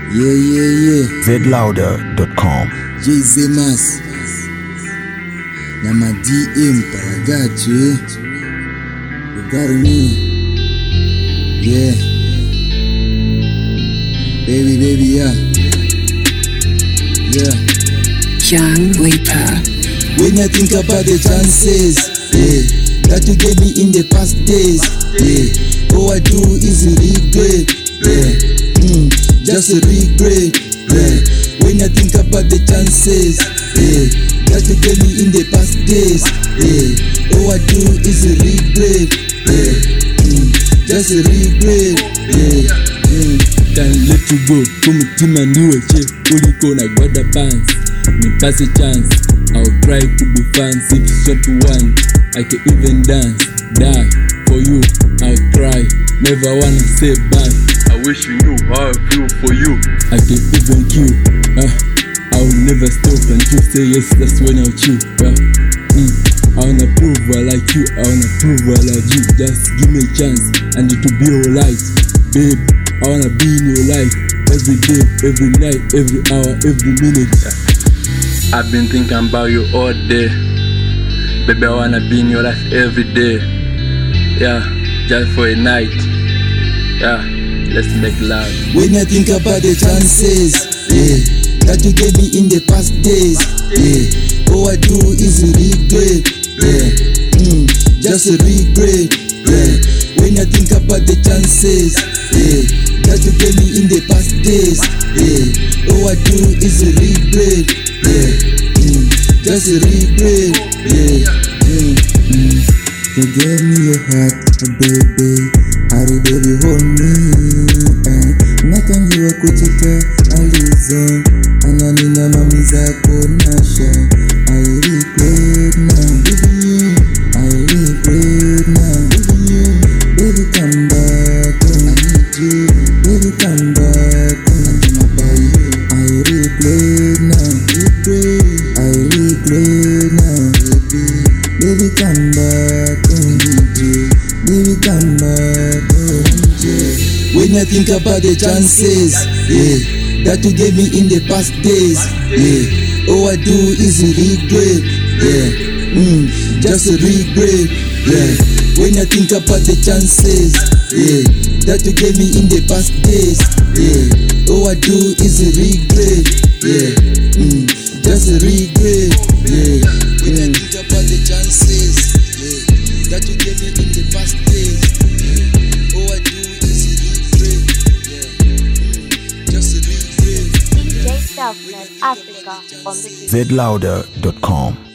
Yeah. zlouder.com. JZ Mas. Na ma DM paragacho, You got me. Yeah. Baby, yeah. Young Leaper. When I think about the chances, that you gave me in the past days, all I do is regret, just a regret, When I think about the chances, that you gave me in the past days, all I do is regret, just a regret, Can't let you go, kumutima niwe che, uliko na gwada pants, nipase chance, I'll try to be fancy, short one, I can even dance, die, for you, I'll try, never wanna say bye, I wish you knew how I feel for you, I can even kill, I'll never stop until you say yes, that's when I'll chill, I wanna prove I like you, I wanna prove I like you, just give me a chance, and it will be alright, babe. I wanna be in your life every day, every night, every hour, every minute. I've been thinking about you all day. Baby, I wanna be in your life every day. Yeah, just for a night. Yeah, let's make love. When I think about the chances, that you gave me in the past days, all I do is regret, just a regret, When I think about the chances, that you gave me in the past days, all I do is regret, just a regret, You gave me your heart, baby, hurry baby hold me, nakangiwa kuchita alizo, ananina mami zako nasha, I regret now, I regret now, baby come back, I need you, baby come back, I regret now, I regret now, baby come back, baby come back. When I think about the chances, that you gave me in the past days, all I do is regret, just a regret, When I think about the chances, that you gave me in the past days, all I do is regret, just a regret, When I think about the chances, that you gave me in the past days, all I do is regret, just a regret. DJ Selfnet Africa on the zlouder.com.